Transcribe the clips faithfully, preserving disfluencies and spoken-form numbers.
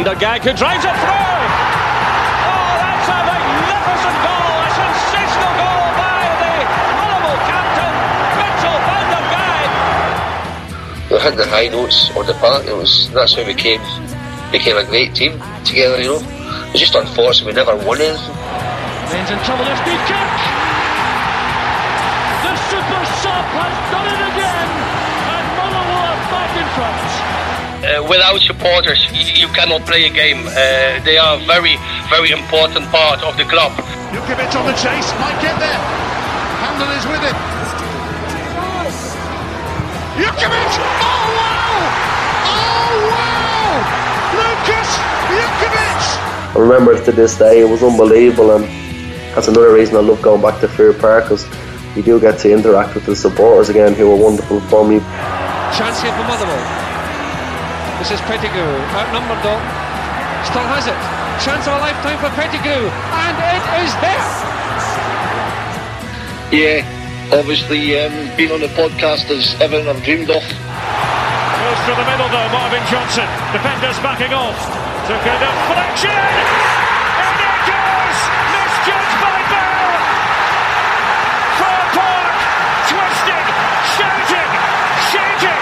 Peter Gagg, who drives it through. Oh, that's a magnificent goal, a sensational goal by the Motherwell captain, Mitchell van der Gagg. We had the high notes on the park. It was that's how we came became a great team together. You know, it's just unfortunate we never won anything. Men's in trouble. This good kick. The super sub has done it again, and Motherwell are back in front. Uh, without supporters, you, you cannot play a game. Uh, they are a very, very important part of the club. Jukovic on the chase, might get there. Handel is with it. Jukovic! Oh wow! Oh wow! Lucas Jukovic! I remember to this day, it was unbelievable, and that's another reason I love going back to Fair Park, because you do get to interact with the supporters again, who were wonderful for me. Chance here for Motherwell. This is Pettigrew, outnumbered though. Still has it. Chance of a lifetime for Pettigrew, and it is there. Yeah, obviously um, being on the podcast is everything I've dreamed of. Goes through the middle though, Marvin Johnson. Defenders backing off. Took a deflection. And it goes. Misjudged by Bell. Fir Park. Twisted. Shouting. Shaking.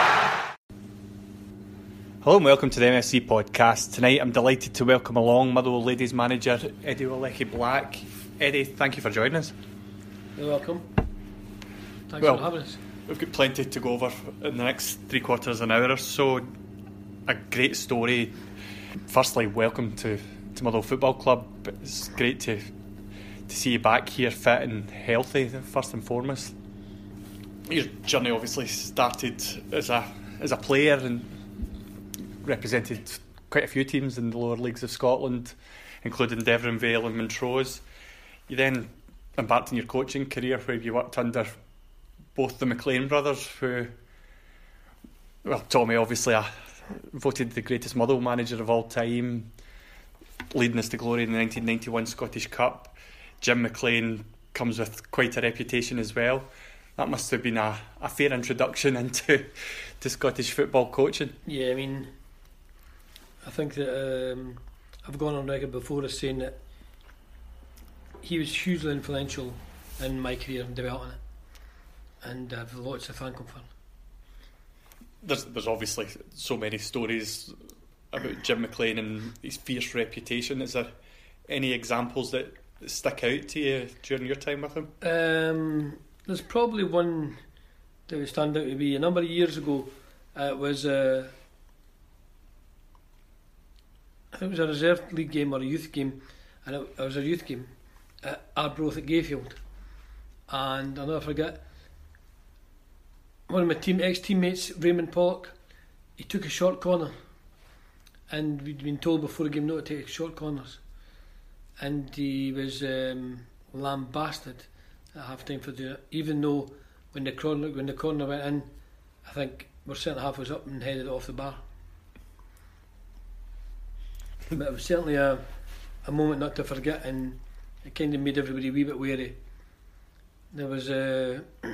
Hello and welcome to the M F C podcast. Tonight I'm delighted to welcome along Motherwell ladies manager Eddie Olecki-Black. Eddie, thank you for joining us. You're welcome. Thanks well, for having us. We've got plenty to go over in the next three quarters of an hour or so. A great story. Firstly, welcome to, to Motherwell Football Club. It's great to to see you back here fit and healthy, first and foremost. Your journey obviously started as a as a player and represented quite a few teams in the lower leagues of Scotland, including Devon Vale and Montrose. You then embarked on your coaching career, where you worked under both the McLean brothers, who, well, Tommy obviously uh, voted the greatest Motherwell manager of all time, leading us to glory in the nineteen ninety-one Scottish Cup. Jim McLean comes with quite a reputation as well. That must have been a, a fair introduction into to Scottish football coaching. Yeah, I mean, I think that um, I've gone on record before as saying that he was hugely influential in my career and developing it, and I have lots to thank him for. There's, there's obviously so many stories about Jim McLean and his fierce reputation. Is there any examples that stick out to you during your time with him? Um, there's probably one that would stand out to me. A number of years ago, uh, it was a, I think it was a reserve league game or a youth game, and it, it was a youth game at Arbroath at Gayfield, and I'll never forget, one of my team ex-teammates, Raymond Pollock, he took a short corner, and we'd been told before the game not to take short corners, and he was um, lambasted at half time for doing it, even though when the corner when the corner went in, I think our centre half was up and headed off the bar. But it was certainly a, a moment not to forget, and it kind of made everybody a wee bit wary. There was uh, there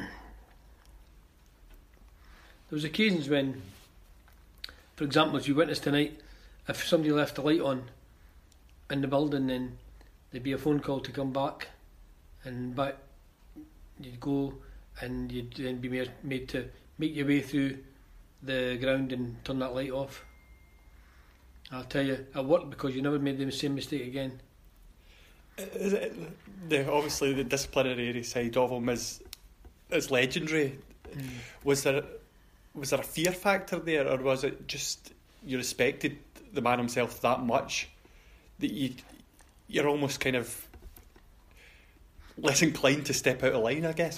was occasions when, for example, as you witnessed tonight, if somebody left the light on in the building, then there'd be a phone call to come back, and back you'd go, and you'd then be made, made to make your way through the ground and turn that light off. I'll tell you, it worked because you never made the same mistake again. Is it, the, obviously the disciplinary side of him is is legendary. Mm. Was there was there a fear factor there, or was it just you respected the man himself that much that you you're almost kind of less inclined to step out of line, I guess?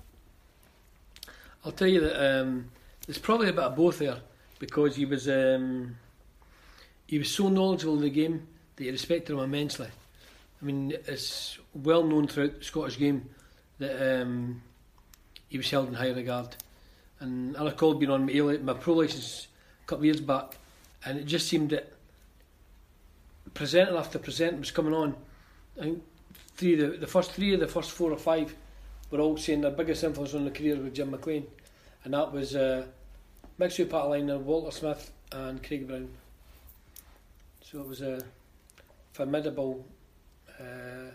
I'll tell you that um, there's probably a bit of both there, because he was um, he was so knowledgeable in the game that you respected him immensely. I mean, it's well known throughout the Scottish game that um, he was held in high regard. And I recall being on my, A- my pro licence a couple of years back, and it just seemed that presenter after presenter was coming on. I think three, the, the first three of the first four or five were all saying their biggest influence on the career was Jim McLean, and that was uh, Maxwell Pataliner, Walter Smith, and Craig Brown. So it was a formidable uh,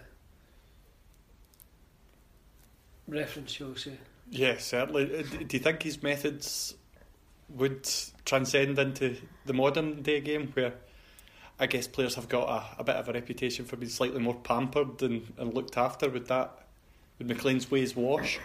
reference, shall we say. Yeah, certainly. Do you think his methods would transcend into the modern day game, where I guess players have got a, a bit of a reputation for being slightly more pampered and, and looked after? Would that, would McLean's ways wash?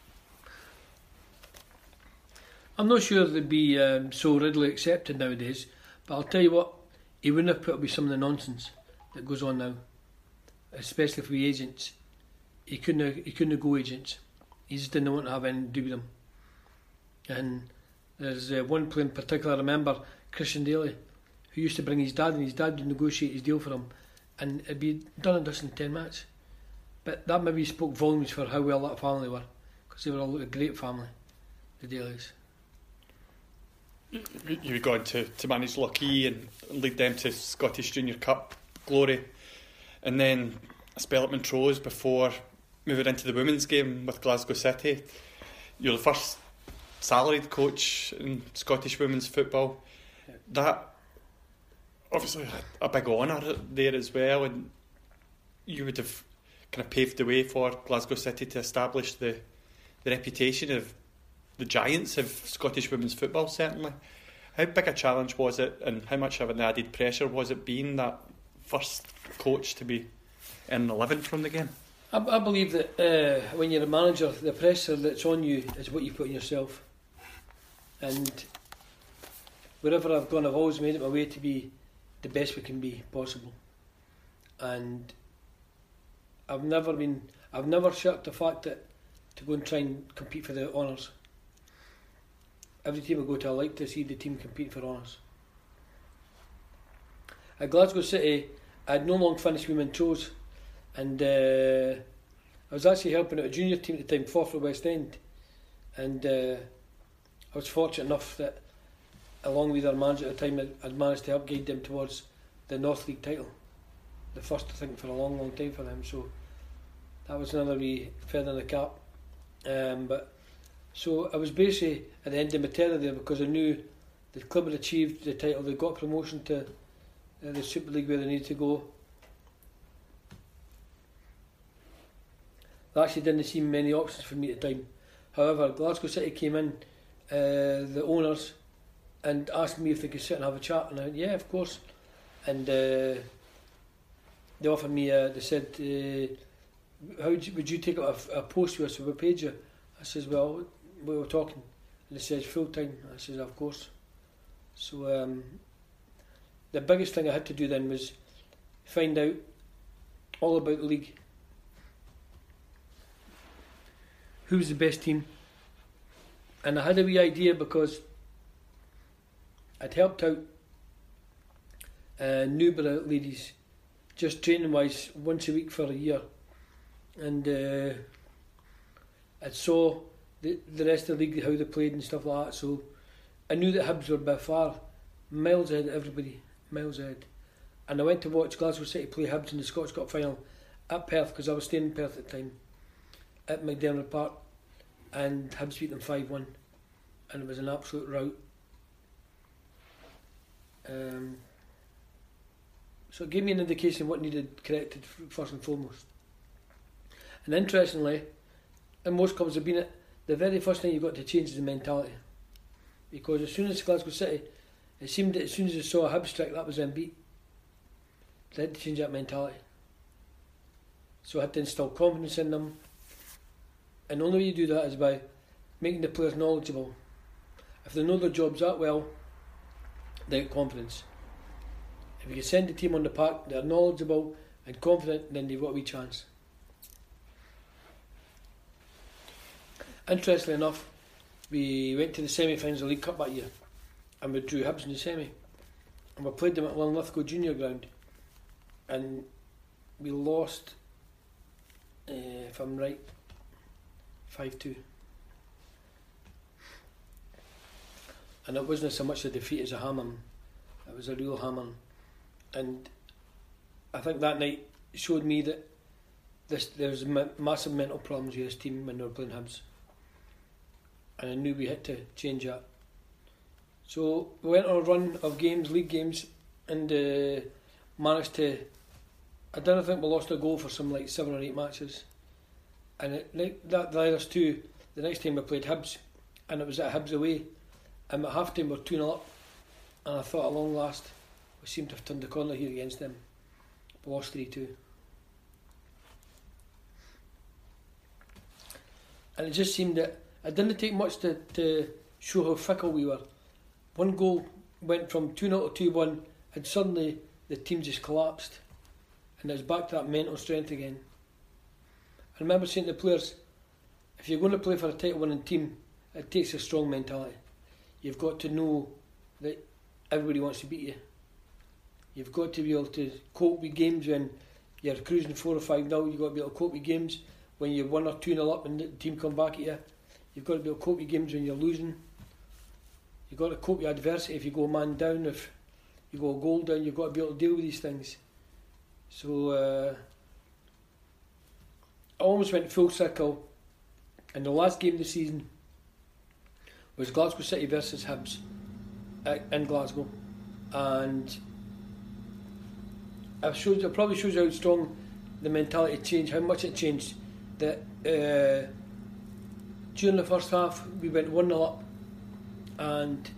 I'm not sure they'd be um, so readily accepted nowadays, but I'll tell you what, he wouldn't have put up with some of the nonsense that goes on now, especially for the agents. He couldn't have, he couldn't have go agents. He just didn't want to have anything to do with them. And there's uh, one player in particular I remember, Christian Daly, who used to bring his dad, and his dad would negotiate his deal for him, and it'd be done and dusted in ten minutes. But that maybe spoke volumes for how well that family were, because they were all a great family, the Dalys. You were going to, to manage Lochee and lead them to Scottish Junior Cup glory, and then a spell at Montrose before moving into the women's game with Glasgow City. You're the first salaried coach in Scottish women's football. Yeah. That obviously a big honour there as well, and you would have kind of paved the way for Glasgow City to establish the the reputation of the giants of Scottish women's football, certainly. How big a challenge was it, and how much of an added pressure was it being that first coach to be earning a living from the game? I, I believe that uh, when you're a manager, the pressure that's on you is what you put on yourself. And wherever I've gone, I've always made it my way to be the best we can be possible. And I've never been, I've never shirked the fact that to go and try and compete for the honours. Every team I go to, I like to see the team compete for honours. At Glasgow City, I had no long finished with Montrose, and uh, I was actually helping out a junior team at the time, Forfar West End, and uh, I was fortunate enough that, along with our manager at the time, I'd, I'd managed to help guide them towards the North League title, the first I think for a long, long time for them. So that was another wee feather in the cap. Um, but so I was basically at the end of my tether there, because I knew the club had achieved the title, they got promotion to uh, the Super League where they needed to go. There actually didn't seem many options for me at the time. However, Glasgow City came in, uh, the owners, and asked me if they could sit and have a chat, and I went, yeah, of course. And uh, they offered me, uh, they said, uh, how would you, would you take up a, a post with us, we paid you? I says, well, we were talking, and they said full time. I says, of course. So um, the biggest thing I had to do then was find out all about the league. Who was the best team? And I had a wee idea, because I'd helped out uh, Newborough ladies, just training wise, once a week for a year, and uh, I saw the, the rest of the league, how they played and stuff like that. So I knew that Hibs were by far miles ahead of everybody, miles ahead. And I went to watch Glasgow City play Hibs in the Scottish Cup final at Perth, because I was staying in Perth at the time, at McDermott Park, and Hibs beat them five one, and it was an absolute rout. Um, so it gave me an indication of what needed corrected first and foremost. And interestingly, in most clubs have been it, the very first thing you've got to change is the mentality, because as soon as Glasgow City, it seemed that as soon as they saw a Hibs strike, that was them beat. They had to change that mentality. So I had to instill confidence in them, and the only way you do that is by making the players knowledgeable. If they know their jobs that well, they get confidence. If you can send the team on the park, they're knowledgeable and confident, then they've got a wee chance. Interestingly enough, we went to the semi-finals of the League Cup that year, and we drew Hibs in the semi, and we played them at Linlithgow Junior Ground, and we lost, uh, if I'm right, five two. And it wasn't so much a defeat as a hammering, it was a real hammering. And I think that night showed me that this, there was ma- massive mental problems with this team when they were playing Hibs, and I knew we had to change that. So we went on a run of games, league games, and uh, managed to. I don't think we lost a goal for some like seven or eight matches, and it, that led us to the next time we played Hibs, and it was at Hibs away, and at half time we were two nil up, and I thought at long last we seemed to have turned the corner here against them. We lost three two. And it just seemed that it didn't take much to, to show how fickle we were. One goal went from two nil to two one, and suddenly the team just collapsed, and it was back to that mental strength again. I remember saying to the players, if you're going to play for a title winning team, it takes a strong mentality. You've got to know that everybody wants to beat you. You've got to be able to cope with games when you're cruising four or five nil. You've got to be able to cope with games when you're one or two nil up and the team come back at you. You've got to be able to cope with games when you're losing. You've got to cope with adversity. If you go a man down, if you go a goal down, you've got to be able to deal with these things. So uh, I almost went full circle, and the last game of the season was Glasgow City versus Hibs in Glasgow, and it shows, it probably shows how strong the mentality changed, how much it changed. That uh, during the first half we went one nil up, and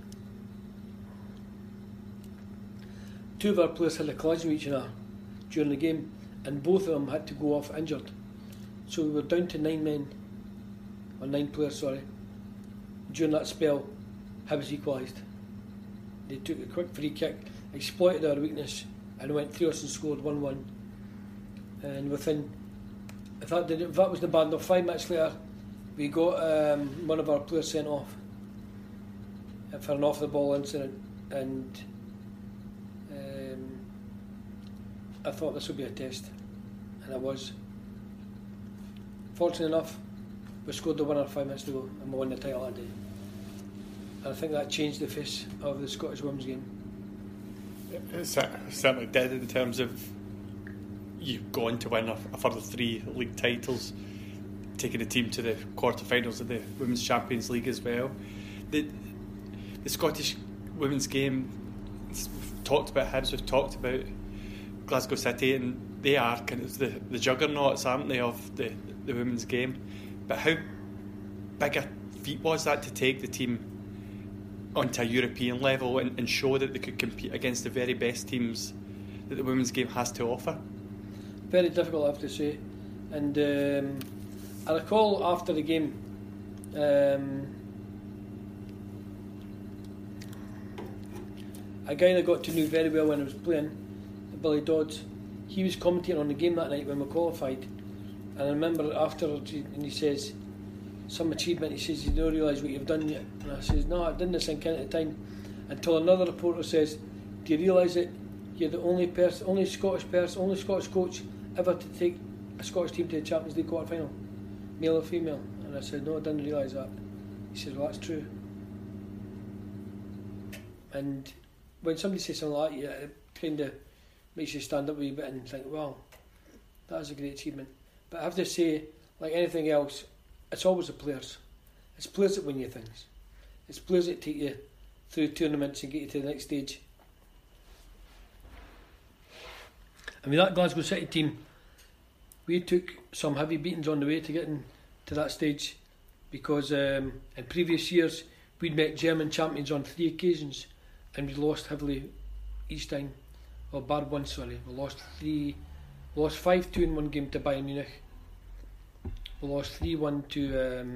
two of our players had a collision with each other during the game, and both of them had to go off injured. So we were down to nine men, or nine players, sorry. During that spell, Hibs equalised. They took a quick free kick, exploited our weakness, and went through us and scored one one. And within, if that, did, if that was the bad enough, five minutes later, we got um, one of our players sent off for an off-the-ball incident, and um, I thought this would be a test, and it was. Fortunately enough, we scored the winner five minutes to go, and we won the title that day. And I think that changed the face of the Scottish women's game. It certainly did, in terms of you've gone to win a, a further three league titles, taking the team to the quarter-finals of the Women's Champions League as well. The, the Scottish women's game, we've talked about Hibs, we've talked about Glasgow City, and they are kind of the, the juggernauts, aren't they, of the, the women's game. But how big a feat was that to take the team onto a European level and, and show that they could compete against the very best teams that the women's game has to offer? Very difficult, I have to say. And um, I recall after the game, um, a guy that I got to know very well when I was playing, Billy Dodds, he was commentating on the game that night when we qualified. And I remember afterwards, and he says, some achievement, he says, you don't realise what you've done yet. And I says, no, I didn't sink in at the time. Until another reporter says, do you realise that you're the only person, only Scottish person, only Scottish coach ever to take a Scottish team to the Champions League quarter final, male or female? And I said, no, I didn't realise that. He says, well, that's true. And when somebody says something like that, yeah, it kind of makes you stand up a wee bit and think, wow, that is a great achievement. But I have to say, like anything else, it's always the players. It's players that win you things. It's players that take you through tournaments and get you to the next stage. I mean, that Glasgow City team, we took some heavy beatings on the way to getting to that stage, because um, in previous years we'd met German champions on three occasions and we lost heavily each time. Well, bar one, sorry. We lost three, we lost five two in one game to Bayern Munich. We lost three one to um,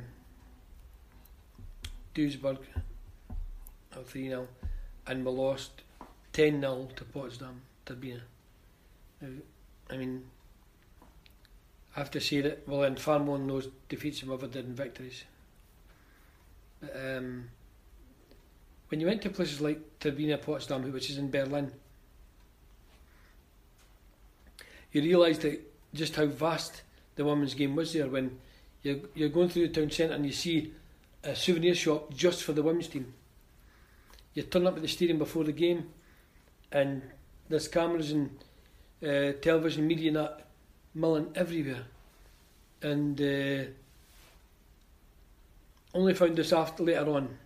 Duisburg, or three nil, and we lost ten nil to Potsdam, Turbine. I mean, I have to say that we'll earn far more in those defeats than we ever did in victories. But, um, when you went to places like Turbine, Potsdam, which is in Berlin, you realised that just how vast the women's game was there. When you're, you're going through the town centre and you see a souvenir shop just for the women's team. You turn up at the stadium before the game and there's cameras and uh, television media and that milling everywhere. And uh, only found this after later on.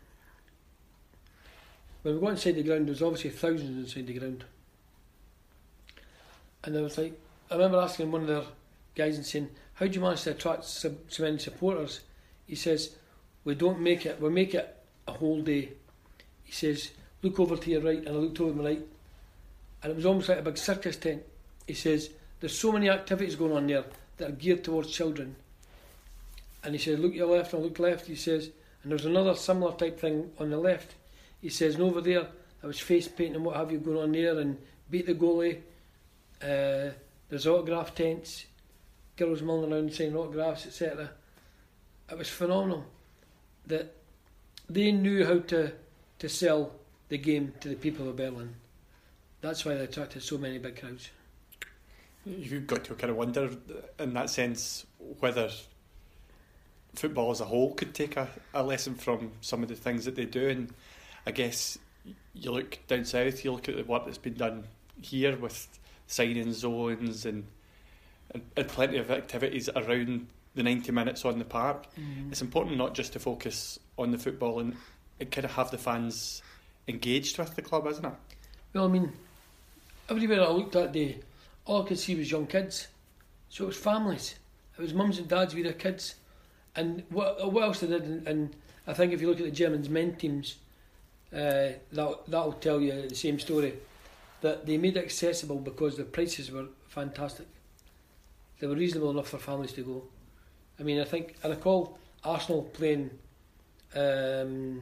When we got inside the ground, there was obviously thousands inside the ground. And I was like, I remember asking one of their guys and saying, how do you manage to attract so, so many supporters? He says, we don't make it, we make it a whole day. He says, look over to your right, and I looked over to my right, and it was almost like a big circus tent. He says, there's so many activities going on there that are geared towards children. And he says, look to your left, and I looked left, he says, and there's another similar type thing on the left. He says, and over there, there was face painting and what have you going on there, and beat the goalie. Uh, there's autograph tents, girls milling around saying autographs, et cetera. It was phenomenal that they knew how to, to sell the game to the people of Berlin. That's why they attracted so many big crowds. You've got to kind of wonder, in that sense, whether football as a whole could take a, a lesson from some of the things that they do. And I guess you look down south, you look at the work that's been done here with signing zones and, and, and plenty of activities around the ninety minutes on the park. Mm. It's important not just to focus on the football and, and kind of have the fans engaged with the club, isn't it? Well, I mean, everywhere I looked that day, all I could see was young kids. So it was families. It was mums and dads with their kids. And what, what else they did, and, and I think if you look at the Germans' men teams, uh, that that'll tell you the same story, that they made it accessible because the prices were fantastic. They were reasonable enough for families to go. I mean, I think, I recall Arsenal playing um,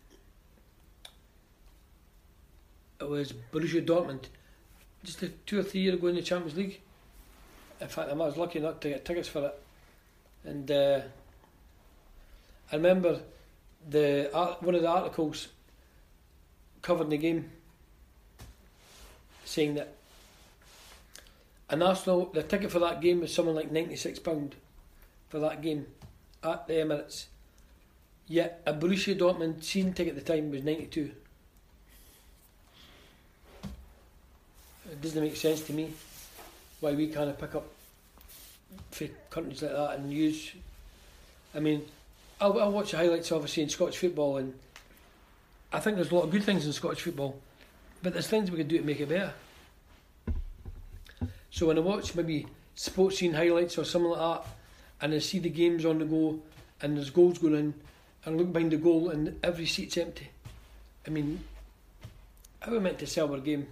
it was Borussia Dortmund just a, two or three years ago in the Champions League. In fact, I was lucky enough to get tickets for it. And uh, I remember the one of the articles covering the game saying that an Arsenal, the ticket for that game was something like ninety-six pounds for that game at the Emirates. Yet a Borussia Dortmund season ticket at the time was ninety-two. It doesn't make sense to me why we can't pick up for countries like that and use. I mean, I'll, I'll watch the highlights obviously in Scottish football, and I think there's a lot of good things in Scottish football, but there's things we can do to make it better. So when I watch maybe sports scene highlights or something like that, and I see the games on the go and there's goals going in, and I look behind the goal and every seat's empty, I mean, how are we meant to sell our game?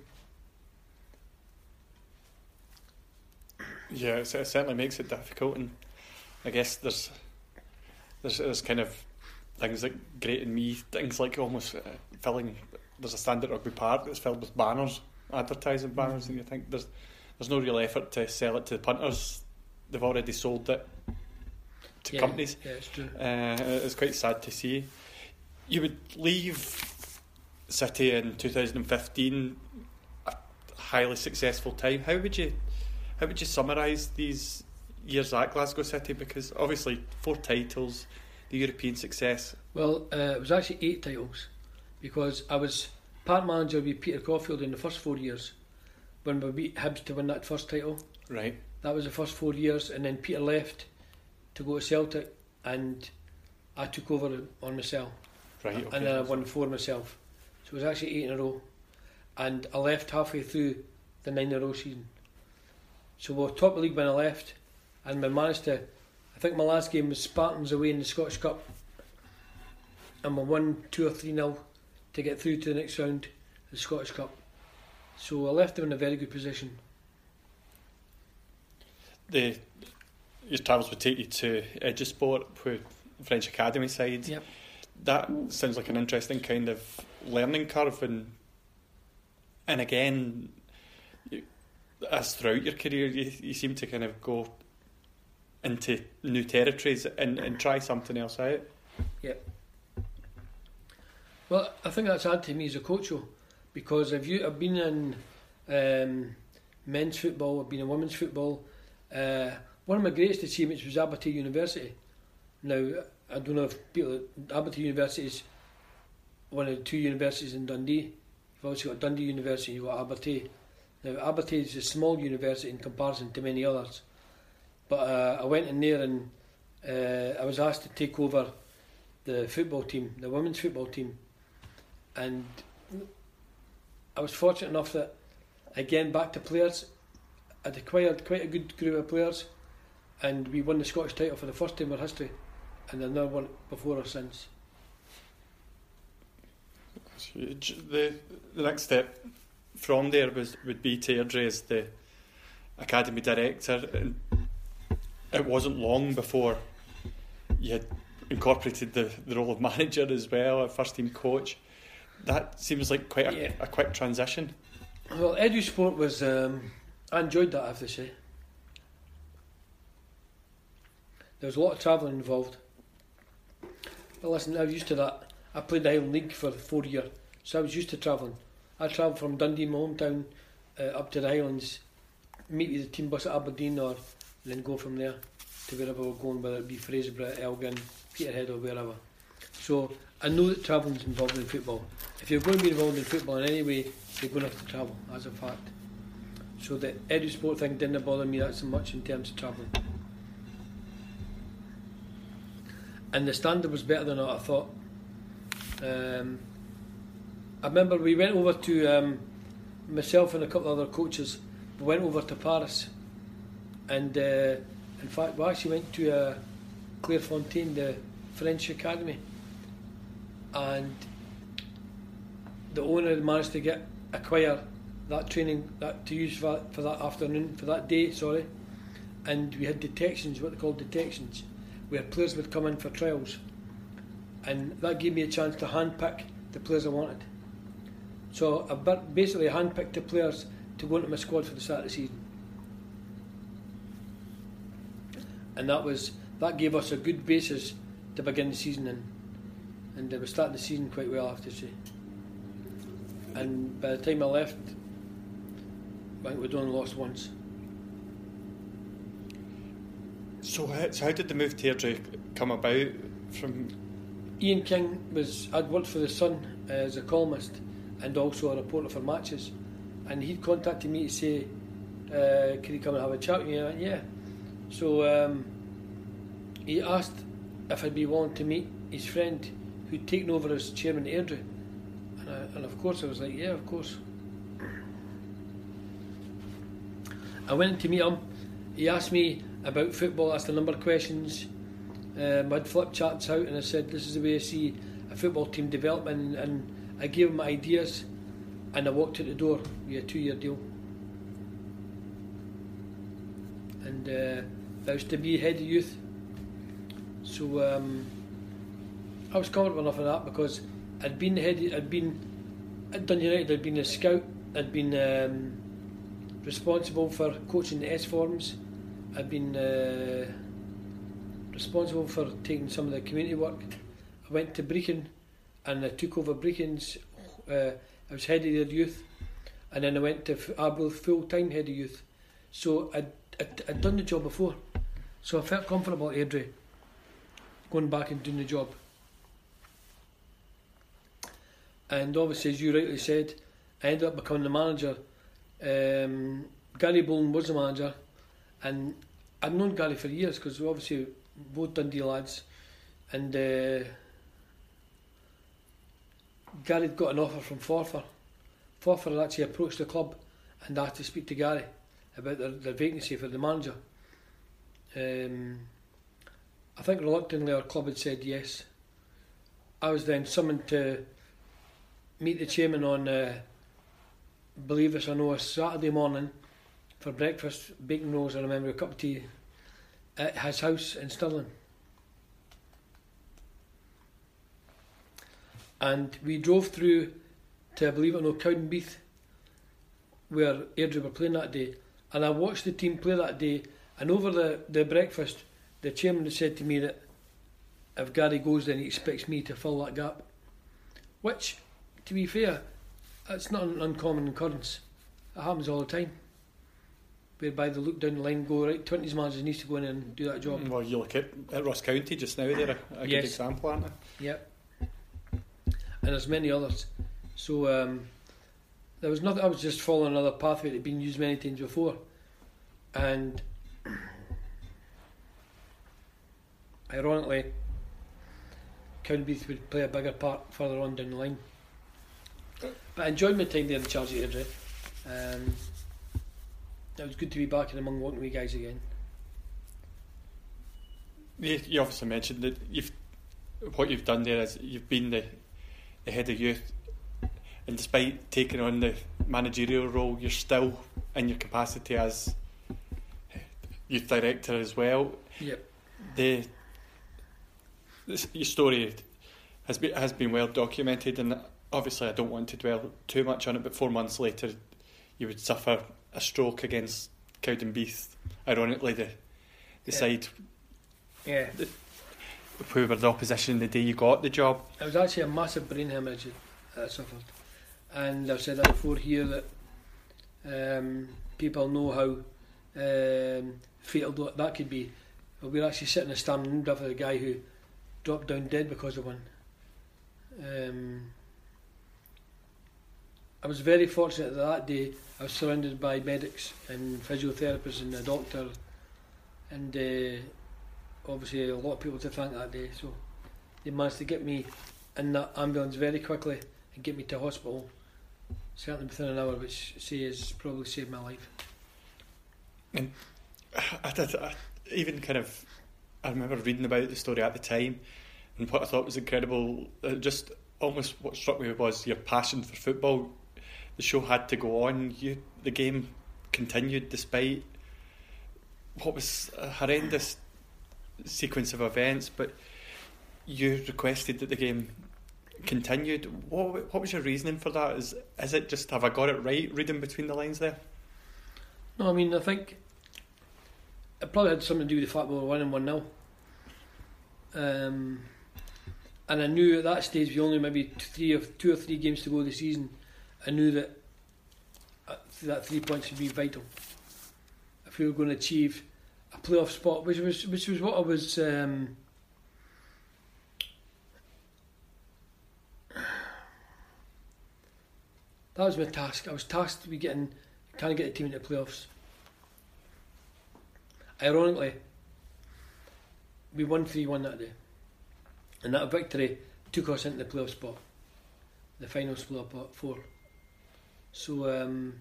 Yeah, it certainly makes it difficult, and I guess there's there's, there's kind of things that grate in me, things like almost uh, filling. There's a stand at Rugby Park that's filled with banners, advertising banners, mm-hmm. and you think there's there's no real effort to sell it to the punters. They've already sold it to yeah, companies. Yeah, it's true. Uh, it's quite sad to see. You would leave City in two thousand fifteen, a highly successful time. How would you? How would you summarise these years at Glasgow City? Because obviously four titles, the European success. Well, uh, it was actually eight titles, because I was part manager with Peter Caulfield in the first four years when we beat Hibs to win that first title. Right. That was the first four years, and then Peter left to go to Celtic, and I took over on myself. Right. Okay. And then I won four myself. So it was actually eight in a row, and I left halfway through the nine in a row season. So we were top of the league when I left, and we managed to, I think my last game was Spartans away in the Scottish Cup, and we won two or three nil to get through to the next round of the Scottish Cup. So I left them in a very good position. The your travels would take you to Edgesport, with the French academy side. Yep. That sounds like an interesting kind of learning curve, and and again, you, as throughout your career, you, you seem to kind of go into new territories and, and try something else out. Yep. Well, I think that's added to me as a coach, though, because I've, I've been in um, men's football, I've been in women's football. Uh, one of my greatest achievements was Abertay University. Now, I don't know if people, Abertay University is one of the two universities in Dundee. You've also got Dundee University, you've got Abertay. Now, Abertay is a small university in comparison to many others. But uh, I went in there and uh, I was asked to take over the football team, the women's football team. And I was fortunate enough that, again, back to players, I'd acquired quite a good group of players, and we won the Scottish title for the first time in our history, and I've never won it before or since. That's huge. The the next step from there was would be to Airdrie as the academy director, and it wasn't long before you had incorporated the, the role of manager as well, a first team coach. That seems like quite a, Yeah. a quick transition. Well, Edu Sport was, um, I enjoyed that, I have to say. There was a lot of travelling involved. But listen, I was used to that. I played the Highland League for four years, so I was used to travelling. I travelled from Dundee, my hometown, uh, up to the Highlands, meet with the team bus at Aberdeen, or then go from there to wherever we're going, whether it be Fraserburgh, Elgin, Peterhead or wherever. So I know that travelling is involved in football. If you're going to be involved in football in any way, you're going to have to travel, as a fact. So the Edu Sport thing didn't bother me that so much in terms of travelling. And the standard was better than what I thought. Um, I remember we went over to, um, myself and a couple of other coaches, we went over to Paris, and uh, in fact we actually went to uh, Clairefontaine, the French academy, and the owner managed to get acquire that training that to use for, for that afternoon, for that day, sorry, and we had detections, what they call detections, where players would come in for trials, and that gave me a chance to handpick the players I wanted. So I basically handpicked the players to go into my squad for the start of the season, and that was that gave us a good basis to begin the season in, and we started the season quite well, I have to say. And by the time I left, I think we'd only lost once. So, how- so how did the move to Airdrie come about? From Ian King was, I'd worked for The Sun uh, as a columnist and also a reporter for matches, and he'd contacted me to say, uh, could he come and have a chat with me? And I went, yeah. So um, he asked if I'd be willing to meet his friend who'd taken over as chairman at Airdrie, and, I, and of course I was like, yeah, of course. I went in to meet him. He asked me about football, asked a number of questions. Um, I'd flipped chats out and I said, this is the way I see a football team development, and, and I gave him my ideas, and I walked out the door with a two year deal. And uh, that was to be head of youth. So um, I was comfortable enough in that, because I'd been the head, I'd been at Dundee United, I'd been a scout, I'd been um, responsible for coaching the S forms, I'd been uh, responsible for taking some of the community work. I went to Brechin and I took over Brechin's, uh, I was head of their youth, and then I went to Arbroath full time head of youth. So I'd, I'd, I'd done the job before, so I felt comfortable at Airdrie going back and doing the job. And obviously, as you rightly said, I ended up becoming the manager. Um, Gary Boland was the manager, and I'd known Gary for years, because we obviously both Dundee lads, and uh, Gary had got an offer from Forfar. Forfar had actually approached the club and asked to speak to Gary about their, their vacancy for the manager. Um, I think reluctantly our club had said yes. I was then summoned to meet the chairman on, uh, believe us or no, a Saturday morning for breakfast, bacon rolls, I remember, a cup of tea, at his house in Stirling. And we drove through to, believe it or not, Cowdenbeath, where Airdrie were playing that day, and I watched the team play that day, and over the, the breakfast the chairman had said to me that if Gary goes, then he expects me to fill that gap, which, to be fair, that's not an uncommon occurrence. It happens all the time, whereby they look down the line and go, right, twenties managers needs to go in and do that job. well, you look at, at Ross County just now, they're a, a Yes. good example, aren't they? Yep. And there's many others. So um, there was nothing. I was just following another pathway that had been used many times before, and ironically, Cowdenbeath would play a bigger part further on down the line. But I enjoyed my time there in charge of Airdrie. Um, it was good to be back in among working with guys again. You, you obviously mentioned that you've what you've done there is you've been the, the head of youth, and despite taking on the managerial role, you're still in your capacity as youth director as well. Yep. The this, your story has been has been well documented, and obviously I don't want to dwell too much on it. But four months later, you would suffer a stroke against Cowdenbeath. Ironically, the the yeah. side. Yeah. The, who were the opposition the day you got the job. It was actually a massive brain hemorrhage that I suffered, and I've said that before here that um, people know how um, fatal that could be. But we were actually sitting in a stand for the guy who dropped down dead because of one. Um, I was very fortunate that that day I was surrounded by medics and physiotherapists and a doctor, and uh, obviously a lot of people to thank that day. So they managed to get me in that ambulance very quickly and get me to hospital, certainly within an hour, which say has probably saved my life. And I did, I, even kind of, I remember reading about the story at the time, and what I thought was incredible, uh, just almost what struck me was your passion for football. The show had to go on. You, the game continued despite what was a horrendous sequence of events, but you requested that the game continued. What, what was your reasoning for that? Is is it just, have I got it right reading between the lines there? No, I mean, I think it probably had something to do with the fact we were winning one nil. Um, and I knew at that stage, we only maybe three or two or three games to go this season. I knew that uh, that three points would be vital if we were going to achieve a playoff spot, which was which was what I was. Um, that was my task. I was tasked to be getting, trying to get the team into the playoffs. Ironically, we won three one that day, and that victory took us into the playoff spot, the final split up four. So um,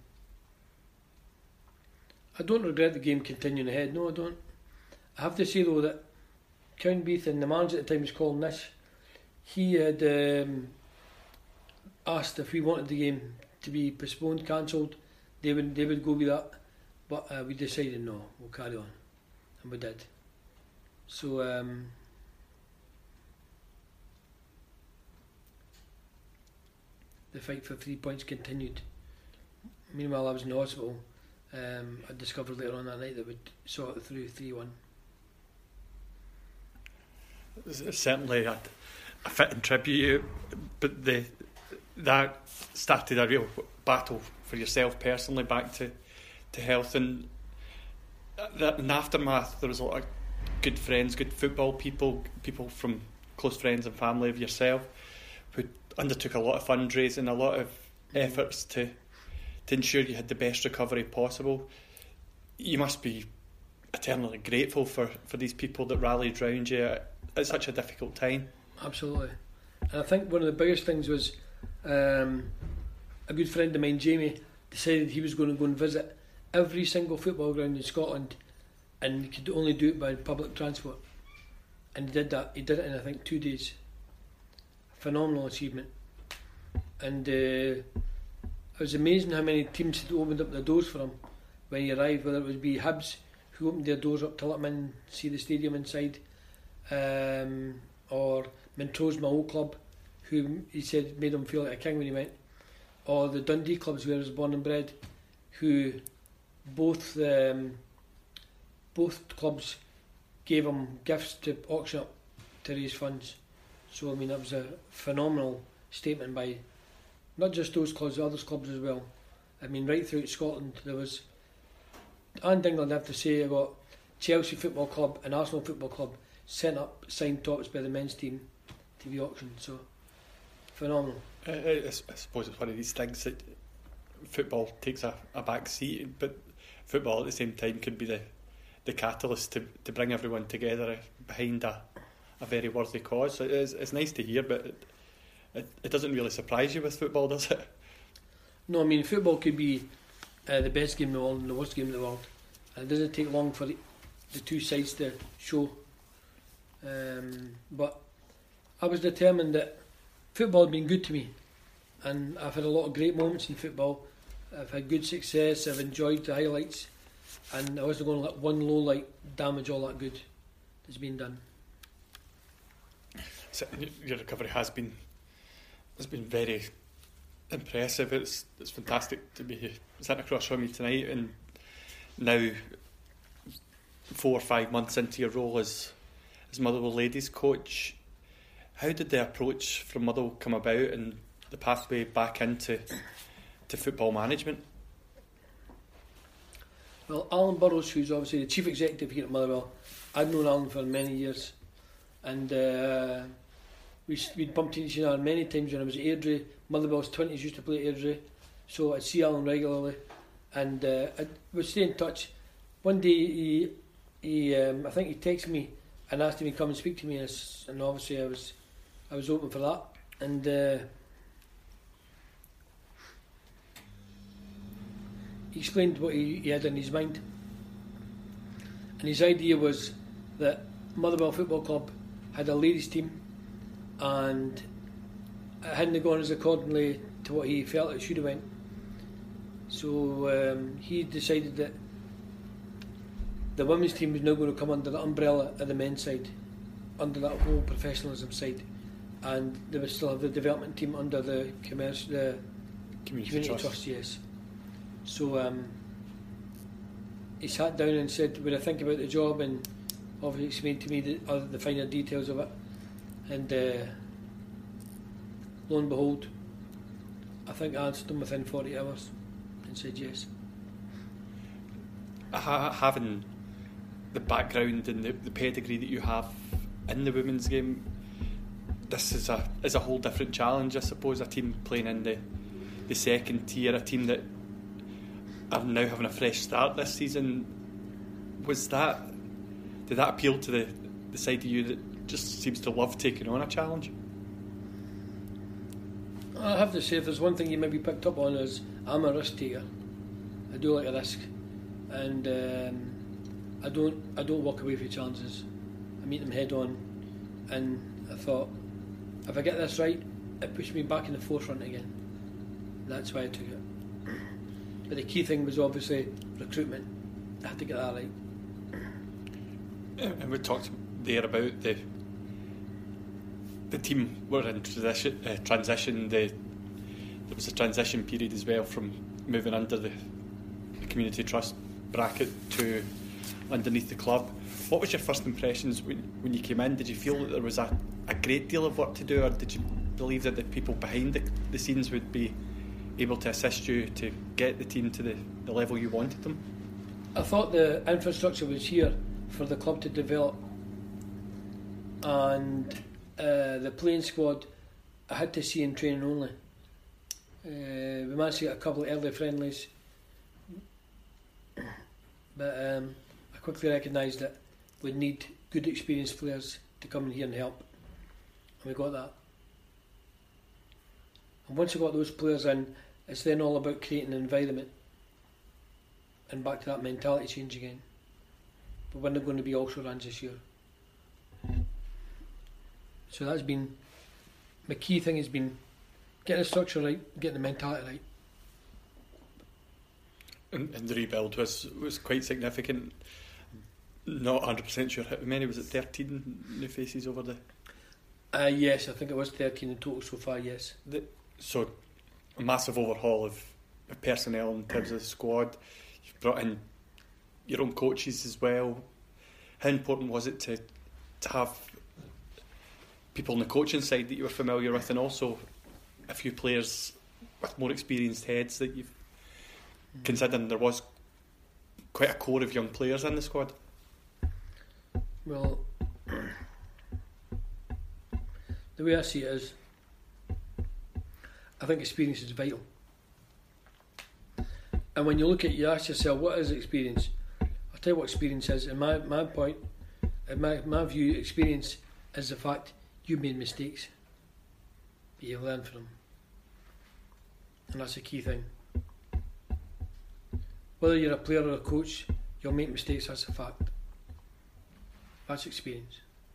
I don't regret the game continuing ahead. No, I don't. I have to say though that Cowdenbeath, and the manager at the time was Colin Nish, he had um, asked if we wanted the game to be postponed, cancelled. They would they would go with that, but uh, we decided no, we'll carry on, and we did. So um, the fight for three points continued. Meanwhile, I was in the hospital. Um, I discovered later on that night that we'd saw it through three one. It's certainly a, a fitting tribute, but the that started a real battle for yourself personally, back to, to health, and that in the aftermath there was a lot of good friends, good football people, people from close friends and family of yourself, who undertook a lot of fundraising, a lot of efforts to to ensure you had the best recovery possible. You must be eternally grateful for, for these people that rallied round you at, at such a difficult time. Absolutely. And I think one of the biggest things was um, a good friend of mine, Jamie, decided he was going to go and visit every single football ground in Scotland, and he could only do it by public transport. And he did that. He did it in, I think, two days. Phenomenal achievement. And uh, it was amazing how many teams had opened up their doors for him when he arrived, whether it was be Hibs, who opened their doors up to let him in, see the stadium inside, um, or Montrose, my old club, who he said made him feel like a king when he went, or the Dundee clubs where he was born and bred, who both um, both clubs gave him gifts to auction up to raise funds. So I mean, that was a phenomenal statement by not just those clubs, other clubs as well. I mean, right throughout Scotland there was, and England I have to say, I got Chelsea Football Club and Arsenal Football Club sent up signed tops by the men's team to be auctioned. So phenomenal. I, I, I suppose it's one of these things that football takes a, a back seat, but football at the same time could be the, the catalyst to, to bring everyone together behind a, a very worthy cause. So it's, it's nice to hear, but it, it, it doesn't really surprise you with football, does it? No, I mean, football could be uh, the best game in the world and the worst game in the world, and it doesn't take long for the, the two sides to show. Um, but I was determined that football had been good to me, and I've had a lot of great moments in football. I've had good success, I've enjoyed the highlights, and I wasn't going to let one low light damage all that good that's been done. So your recovery has been has been very impressive. It's it's fantastic to be sitting across from you tonight, and now four or five months into your role as as Motherwell ladies coach. How did the approach from Motherwell come about and the pathway back into to football management? Well, Alan Burrows, who's obviously the chief executive here at Motherwell, I've known Alan for many years, and uh, we, we'd bumped into each other many times when I was at Airdrie. Motherwell's twenties used to play at Airdrie, so I'd see Alan regularly, and uh, I would stay in touch. One day he, he um, I think he texted me and asked me to come and speak to me, and obviously I was I was open for that, and uh, he explained what he, he had in his mind, and his idea was that Motherwell Football Club had a ladies team, and it hadn't gone as accordingly to what he felt it should have went. So um, he decided that the women's team was now going to come under the umbrella of the men's side, under that whole professionalism side, and they would still have the development team under the commercial, the Community, community trust. trust. Yes. So um, he sat down and said, "Would I think about the job?" And obviously explained to me the, uh, the finer details of it. And uh, lo and behold, I think I answered him within forty hours and said yes. Ha- having the background and the, the pedigree that you have in the women's game, this is a is a whole different challenge, I suppose. A team playing in the the second tier, a team that are now having a fresh start this season. Was that did that appeal to the, the side of you that just seems to love taking on a challenge? I have to say, if there's one thing you maybe picked up on, is I'm a risk taker. I do like a risk, and um, I don't I don't walk away from challenges. I meet them head on, and I thought, if I get this right, it pushed me back in the forefront again. That's why I took it. But the key thing was obviously recruitment. I had to get that right. And we talked there about the the team were in transition. Uh, transition. The, there was a transition period as well from moving under the, the community trust bracket to underneath the club. What was your first impressions when, when you came in? Did you feel that there was a, a great deal of work to do, or did you believe that the people behind the, the scenes would be able to assist you to get the team to the, the level you wanted them? I thought the infrastructure was here for the club to develop, and uh, the playing squad I had to see in training only. Uh, we managed to get a couple of early friendlies, but um, I quickly recognised that we'd need good experienced players to come in here and help, and we got that. And once we got those players in, it's then all about creating an environment, and back to that mentality change again. But we're not going to be also runs this year. So that's been my key thing, has been getting the structure right, getting the mentality right. And, and the rebuild was was quite significant. Not one hundred percent sure how many, was it thirteen new faces over the... Uh, yes, I think it was thirteen in total so far, yes. The, so a massive overhaul of, of personnel in terms of the squad. You've brought in your own coaches as well. How important was it to to have people on the coaching side that you were familiar with, and also a few players with more experienced heads that you've mm. considering there was quite a core of young players in the squad? Well, the way I see it is, I think experience is vital. And when you look at, you ask yourself, what is experience? I'll tell you what experience is. In my, my point, in my, my view, experience is the fact you made mistakes, but you learn from them. And that's a key thing. whether you're a player or a coach, you'll make mistakes, that's a fact. That's experience.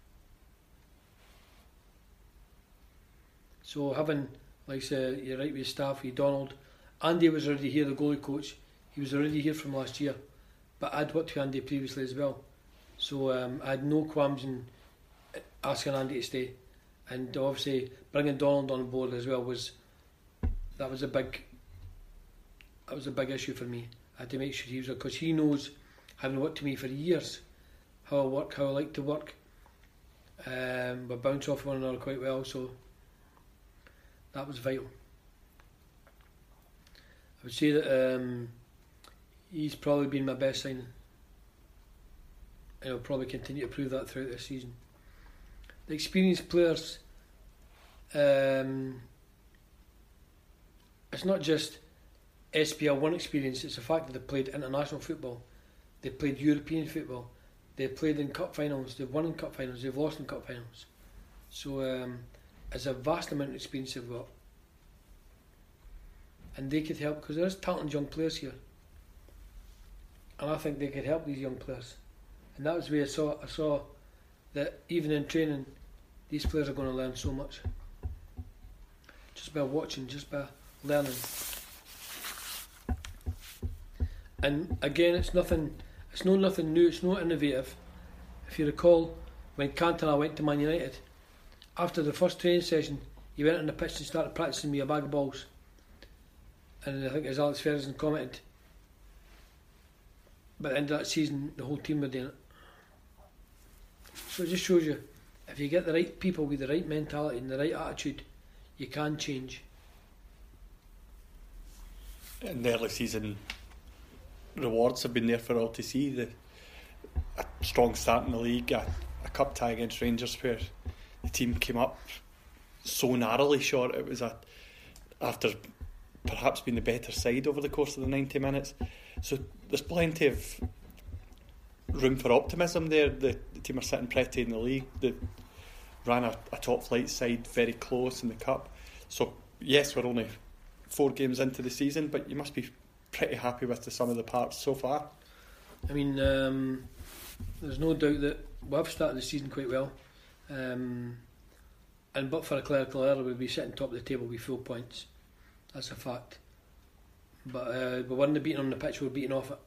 So having, like I said, you're right with your staff, with Donald. Andy was already here, the goalie coach. He was already here from last year. But I'd worked with Andy previously as well. So um, I had no qualms in asking Andy to stay. And obviously bringing Donald on board as well was, that was a big, that was a big issue for me. I had to make sure he was, because he knows, having worked with me for years, how I work, how I like to work. Um, we bounce off one another quite well, so that was vital. I would say that um, he's probably been my best signing, and he'll probably continue to prove that throughout this season. The experienced players, um, it's not just S P L one experience, it's the fact that they've played international football, they've played European football, they've played in cup finals, they've won in cup finals, they've lost in cup finals. So um, it's a vast amount of experience they've got. And they could help, because there's talented young players here. And I think they could help these young players. And that was where I saw, I saw that even in training, these players are going to learn so much. Just by watching, just by learning. And again, it's nothing, it's no nothing new, it's no innovative. If you recall, when Cantona went to Man United, after the first training session, he went on the pitch and started practicing with a bag of balls. And I think as Alex Ferguson commented, by the end of that season, the whole team were doing it. So it just shows you, if you get the right people with the right mentality and the right attitude, you can change. In the early season, rewards have been there for all to see. The, a strong start in the league, a, a cup tie against Rangers where the team came up so narrowly short. It was a, after perhaps being the better side over the course of the ninety minutes. So there's plenty of room for optimism there. The, the team are sitting pretty in the league. They ran a, a top flight side very close in the cup. So yes, we're only four games into the season, but you must be pretty happy with the sum of the parts so far. I mean, um, there's no doubt that we have started the season quite well. Um, and but for a clerical error, we'd be sitting top of the table with full points. That's a fact. But uh, we weren't beaten on the pitch, we were beaten off it.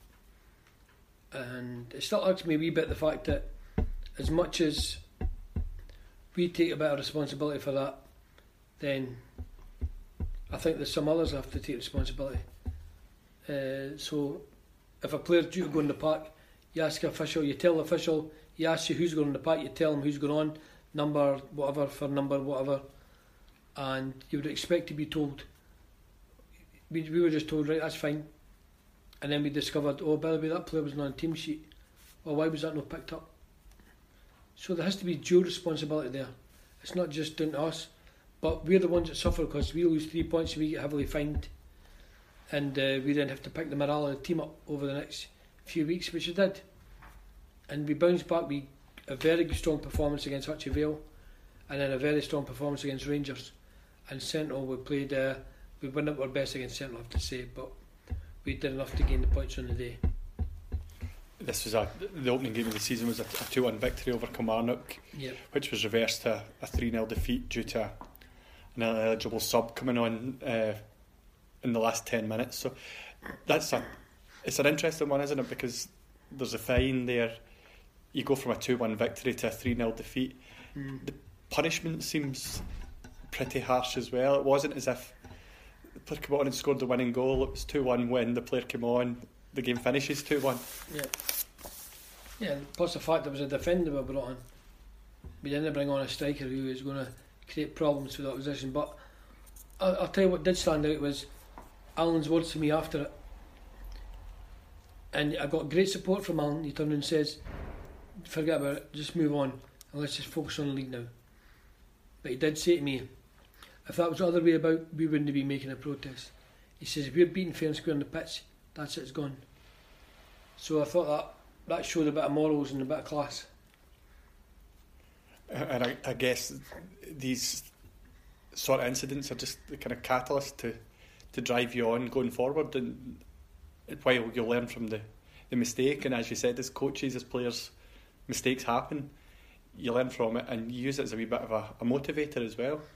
And it still irks me a wee bit the fact that as much as we take a bit of responsibility for that, then I think there's some others have to take responsibility. Uh, so if a player's due to go in the park, you ask the official, you tell the official, he asks you who's going in the park, you tell him who's going on, number whatever for number whatever, and you would expect to be told. We, we were just told, right, that's fine. And then we discovered, oh, by the way, that player was not on a team sheet. Well, why was that not picked up? So there has to be due responsibility there. It's not just down to us, but we're the ones that suffer because we lose three points and we get heavily fined, and uh, we then have to pick the morale of the team up over the next few weeks, which we did. And we bounced back with a very strong performance against Hutchie Vale, and then a very strong performance against Rangers. And Sentinel, we played, uh, we won up our best against Sentinel, I have to say, but we did enough to gain the points on the day. This was a, the opening game of the season was a, a two one victory over Kilmarnock, yep. which was reversed to a three nil defeat due to an ineligible sub coming on uh, in the last ten minutes. So that's a, it's an interesting one, isn't it? Because there's a fine there. You go from a two one victory to a three nil defeat. Mm. The punishment seems pretty harsh as well. It wasn't as if the player came on and scored the winning goal. It was two one when the player came on. The game finishes two one. Yeah. Yeah, plus the fact there was a defender we brought on. We didn't bring on a striker who was going to create problems for the opposition. But I'll, I'll tell you what did stand out was Alan's words to me after it. And I got great support from Alan. He turned and says, forget about it, just move on and let's just focus on the league now. But he did say to me, if that was the other way about, we wouldn't be making a protest. He says, if we're beating fair and square on the pitch, that's it, it's gone. So I thought that that showed a bit of morals and a bit of class. And I, I guess these sort of incidents are just the kind of catalyst to, to drive you on going forward. And while you learn from the, the mistake, and as you said, as coaches, as players, mistakes happen, you learn from it and you use it as a wee bit of a, a motivator as well.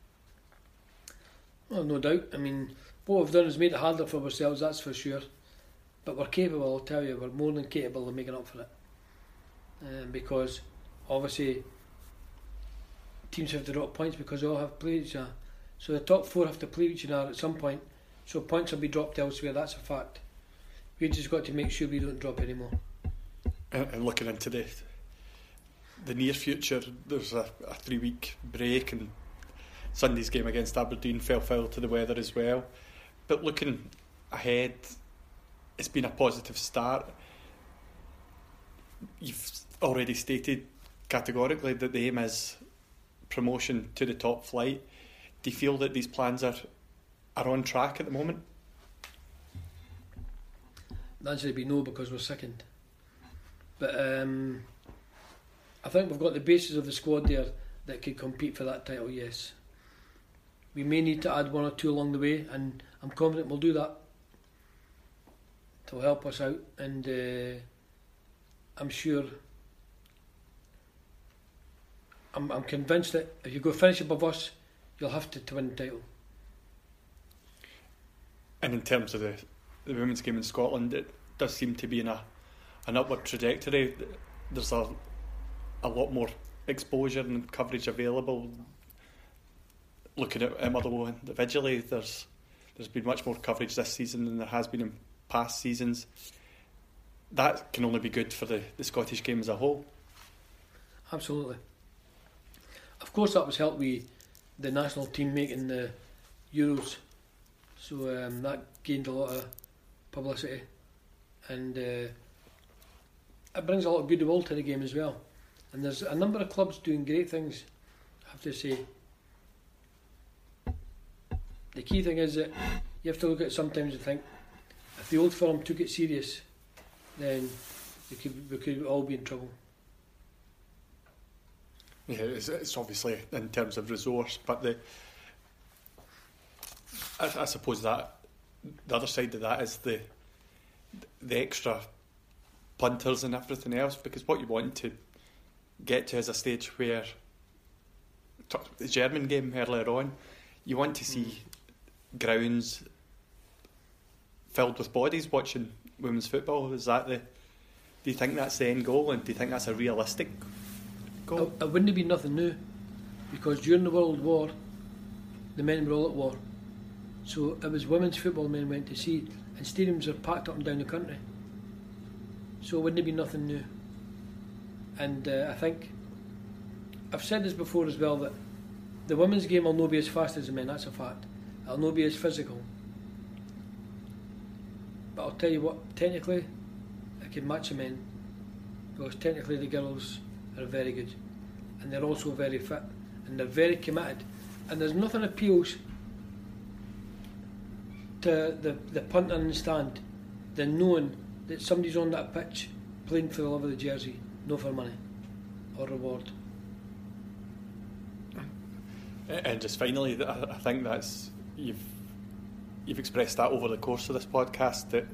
Well, no doubt. I mean, what we've done is made it harder for ourselves, that's for sure. But we're capable, I'll tell you, we're more than capable of making up for it. Um, because obviously teams have to drop points because they all have played each other. So the top four have to play each other at some point. So points will be dropped elsewhere, that's a fact. We've just got to make sure we don't drop any more. And, and looking into the the near future, there's a, a three week break, and Sunday's game against Aberdeen fell foul to the weather as well. But looking ahead, it's been a positive start. You've already stated categorically that the aim is promotion to the top flight. Do you feel that these plans are are on track at the moment? The answer would be no, because we're second. But um, I think we've got the basis of the squad there that could compete for that title, yes. We may need to add one or two along the way, and I'm confident we'll do that. It'll help us out, and uh, I'm sure, I'm, I'm convinced that if you go finish above us, you'll have to, to win the title. And in terms of the, the women's game in Scotland, it does seem to be in a an upward trajectory. There's a a lot more exposure and coverage available. Looking at, at Motherwell individually, there's there's been much more coverage this season than there has been in past seasons. That can only be good for the, the Scottish game as a whole. Absolutely. Of course, that was helped with the national team making the Euros, so um, that gained a lot of publicity, and uh, it brings a lot of goodwill to the game as well. And there's a number of clubs doing great things, I have to say. The key thing is that you have to look at it sometimes and think, if the old firm took it serious, then we could, we could all be in trouble. Yeah, it's, it's obviously in terms of resource, but the I, I suppose that the other side of that is the the extra punters and everything else, because what you want to get to is a stage where the German game earlier on, you want to see mm. grounds filled with bodies watching women's football. Is that the? Do you think that's the end goal, and do you think that's a realistic goal? It, it wouldn't be nothing new, because during the World War, the men were all at war. So it was women's football men went to see, and stadiums are packed up and down the country. So it wouldn't be nothing new. And uh, I think, I've said this before as well, that the women's game will not be as fast as the men, that's a fact. It'll not be as physical. But I'll tell you what, technically, it can match the men, because technically the girls are very good, and they're also very fit, and they're very committed, and there's nothing appeals to the, the punter in the stand than knowing that somebody's on that pitch playing for the love of the jersey, not for money or reward. And just finally, I think that's you've you've expressed that over the course of this podcast, that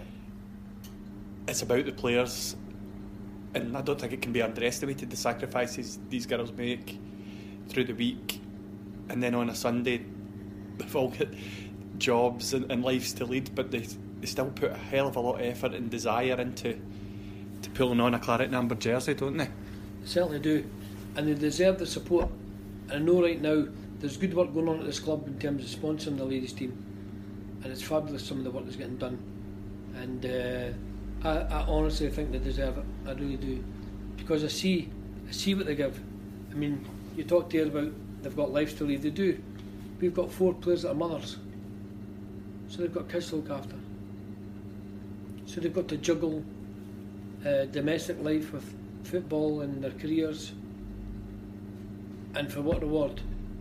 it's about the players, and I don't think it can be underestimated the sacrifices these girls make through the week, and then on a Sunday they've all got jobs and, and lives to lead, but they they still put a hell of a lot of effort and desire into to pulling on a claret and amber jersey, don't they? They certainly do, and they deserve the support. And I know right now there's good work going on at this club in terms of sponsoring the ladies team, and it's fabulous some of the work that's getting done, and uh, I, I honestly think they deserve it. I really do, because I see I see what they give. I mean, you talked there about they've got lives to lead. They do. We've got four players that are mothers, so they've got kids to look after, so they've got to juggle uh, domestic life with football and their careers, and for what reward?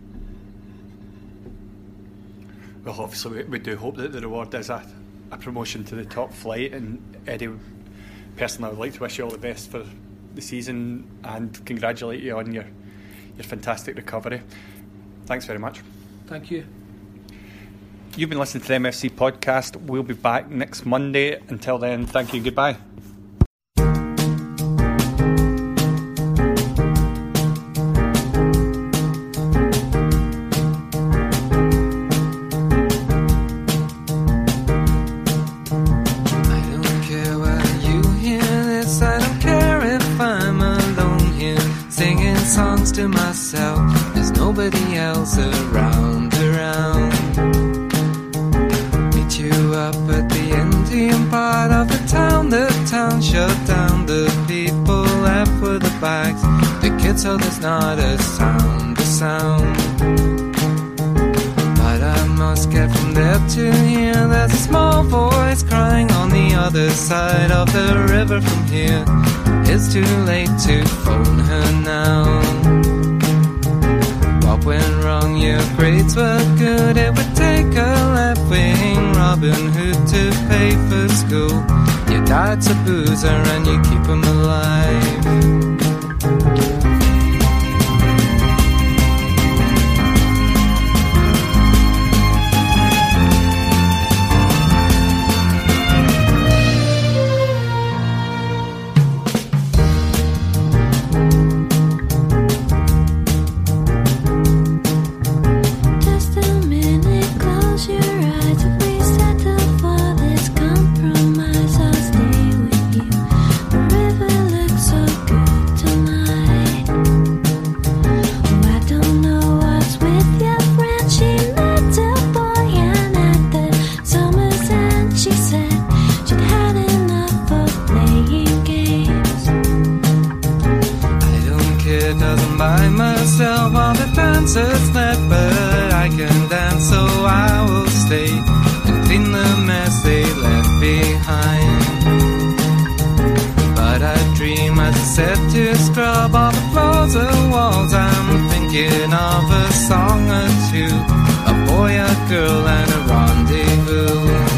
Well, obviously we, we do hope that the reward is a, a promotion to the top flight, and Eddie, personally I would like to wish you all the best for the season and congratulate you on your your fantastic recovery. Thanks very much. Thank you. You've been listening to the M F C podcast. We'll be back next Monday. Until then, thank you. Goodbye. To myself, there's nobody else around, around. Meet you up at the Indian part of the town. The town shut down, the people left with the bags. The kids, so there's not a sound, a sound. But I must get from there to here. There's a small voice crying on the other side of the river from here. It's too late to phone her now. What went wrong? Your grades were good. It would take a left-wing Robin Hood to pay for school. Your dad's a boozer and you keep him alive. Set to scrub all the floors and walls. I'm thinking of a song or two, a boy, a girl, and a rendezvous.